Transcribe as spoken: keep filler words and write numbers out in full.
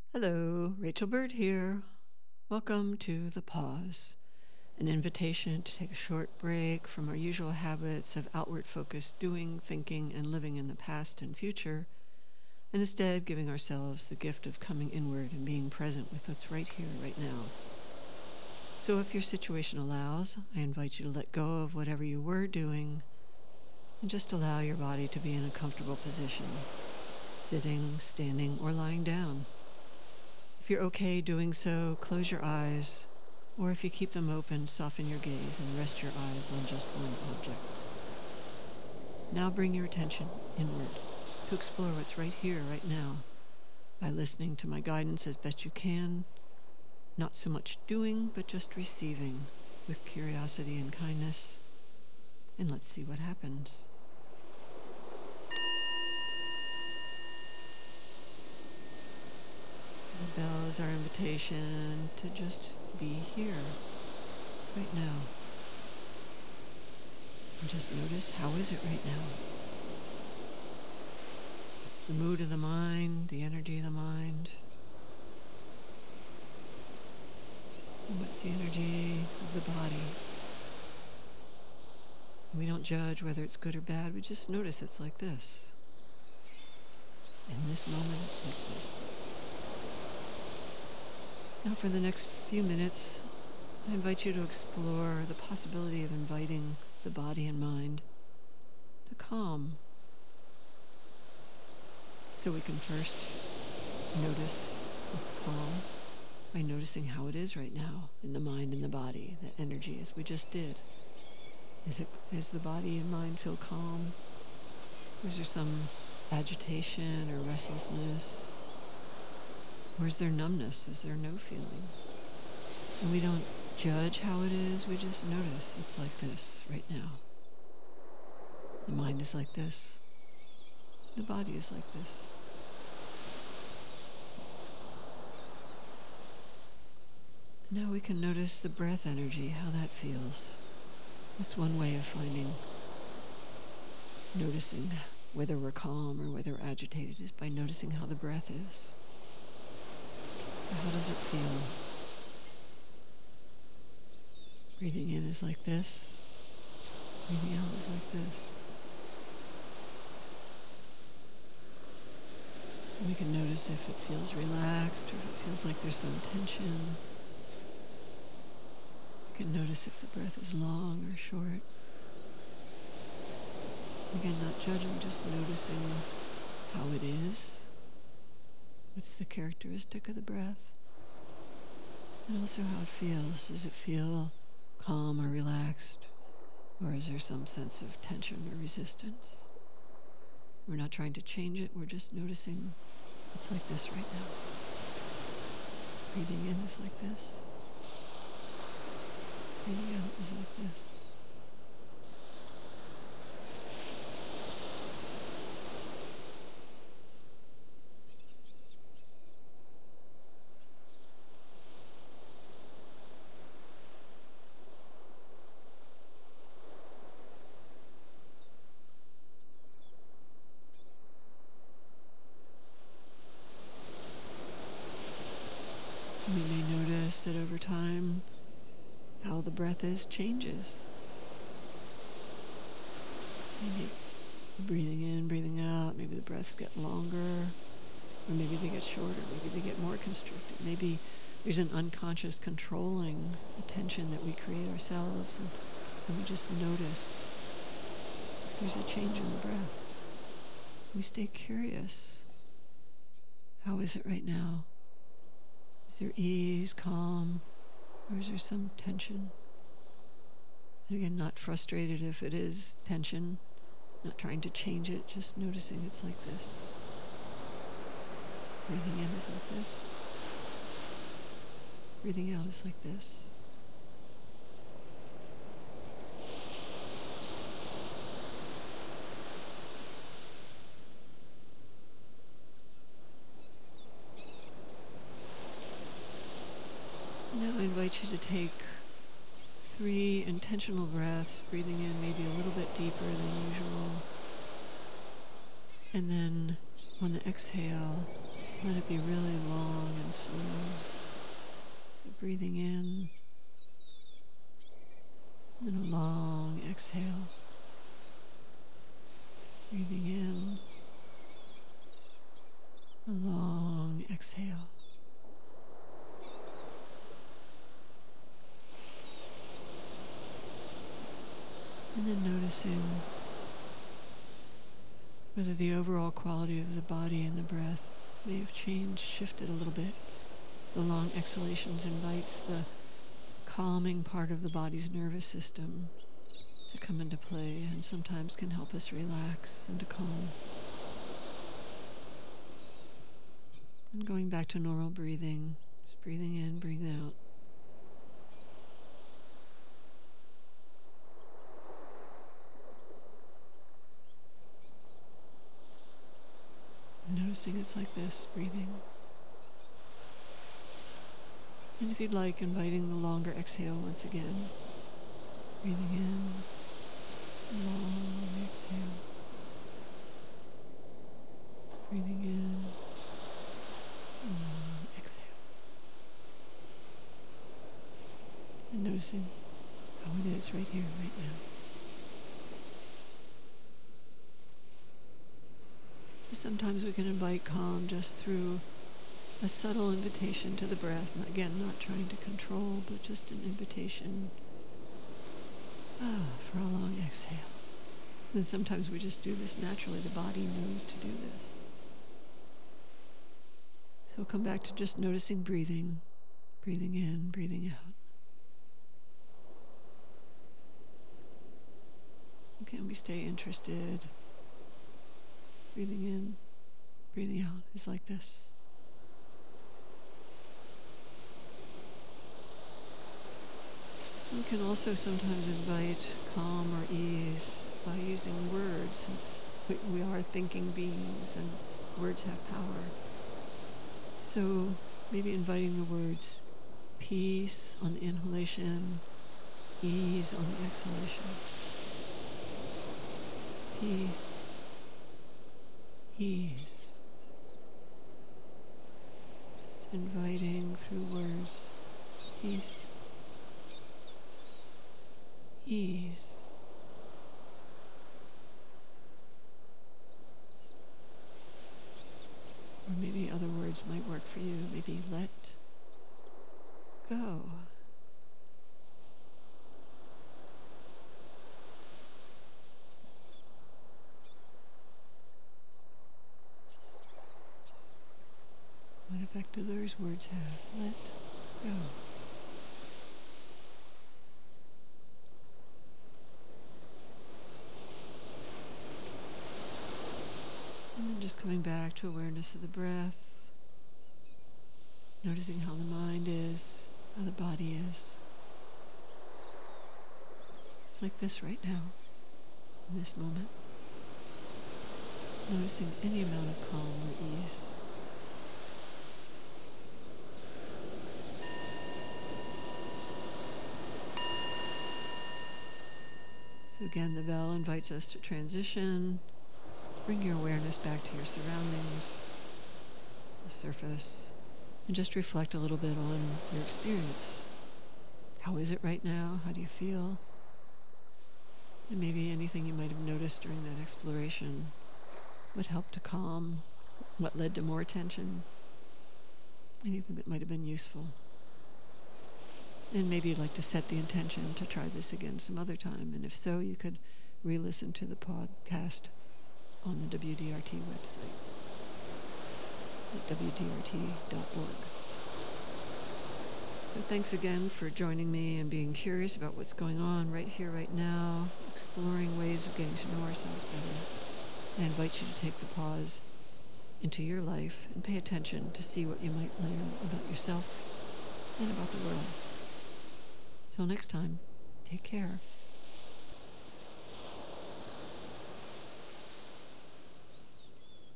Hello, Rachel Bird here. Welcome to The Pause, an invitation to take a short break from our usual habits of outward focused doing, thinking, and living in the past and future, and instead giving ourselves the gift of coming inward and being present with what's right here, right now. So if your situation allows, I invite you to let go of whatever you were doing and just allow your body to be in a comfortable position, sitting, standing, or lying down. If you're okay doing so, close your eyes, or if you keep them open, soften your gaze and rest your eyes on just one object. Now bring your attention inward to explore what's right here, right now, by listening to my guidance as best you can, not so much doing, but just receiving with curiosity and kindness, and let's see what happens. The bell is our invitation to just be here, right now. And just notice, how is it right now? It's the mood of the mind, the energy of the mind. And what's the energy of the body? We don't judge whether it's good or bad, we just notice it's like this. In this moment, it's like this. Now for the next few minutes, I invite you to explore the possibility of inviting the body and mind to calm. So we can first notice calm by noticing how it is right now in the mind and the body, the energy as we just did. Is it, is the body and mind feel calm? Or is there some agitation or restlessness? Or is there numbness? Is there no feeling? And we don't judge how it is, we just notice it's like this right now. The mind is like this. The body is like this. Now we can notice the breath energy, how that feels. That's one way of finding, noticing whether we're calm or whether we're agitated, is by noticing how the breath is. How does it feel? Breathing in is like this. Breathing out is like this. And we can notice if it feels relaxed or if it feels like there's some tension. We can notice if the breath is long or short. Again, not judging, just noticing how it is. What's the characteristic of the breath? And also how it feels. Does it feel calm or relaxed? Or is there some sense of tension or resistance? We're not trying to change it, we're just noticing it's like this right now. Breathing in is like this. Breathing out is like this. We may notice that over time, how the breath is changes. Maybe breathing in, breathing out, maybe the breaths get longer, or maybe they get shorter, maybe they get more constricted. Maybe there's an unconscious controlling attention that we create ourselves, and, and we just notice if there's a change in the breath. We stay curious. How is it right now? Is there ease, calm, or is there some tension? And again, not frustrated if it is tension, not trying to change it, just noticing it's like this. Breathing in is like this. Breathing out is like this. Now I invite you to take three intentional breaths, breathing in maybe a little bit deeper than usual. And then on the exhale, let it be really long and and slow. So breathing in, and then a long exhale. Breathing in, a long exhale. And then noticing whether the overall quality of the body and the breath may have changed, shifted a little bit. The long exhalations invites the calming part of the body's nervous system to come into play and sometimes can help us relax and to calm. And going back to normal breathing, just breathing in, breathing out. Noticing it's like this, breathing. And if you'd like, inviting the longer exhale once again. Breathing in, long exhale. Breathing in, long exhale. And noticing how it is right here, right now. Sometimes we can invite calm just through a subtle invitation to the breath. And again, not trying to control, but just an invitation ah, for a long exhale. And sometimes we just do this naturally. The body knows to do this. So we'll come back to just noticing breathing. Breathing in, breathing out. Again, we stay interested. Breathing in, breathing out is like this. We can also sometimes invite calm or ease by using words, since we, we are thinking beings and words have power. So maybe inviting the words peace on the inhalation, ease on the exhalation. Peace. Ease. Just inviting through words. Peace. Ease. Or maybe other words might work for you. Maybe let go. What effect do those words have? Let go. And then just coming back to awareness of the breath, noticing how the mind is, how the body is. It's like this right now, in this moment. Noticing any amount of calm or ease. So again, the bell invites us to transition. Bring your awareness back to your surroundings, the surface, and just reflect a little bit on your experience. How is it right now? How do you feel? And maybe anything you might have noticed during that exploration would help to calm, what led to more tension, anything that might have been useful. And maybe you'd like to set the intention to try this again some other time. And if so, you could re-listen to the podcast on the W D R T website at W D R T dot org. So thanks again for joining me and being curious about what's going on right here, right now, exploring ways of getting to know ourselves better. I invite you to take the pause into your life and pay attention to see what you might learn about yourself and about the world. Till next time, take care.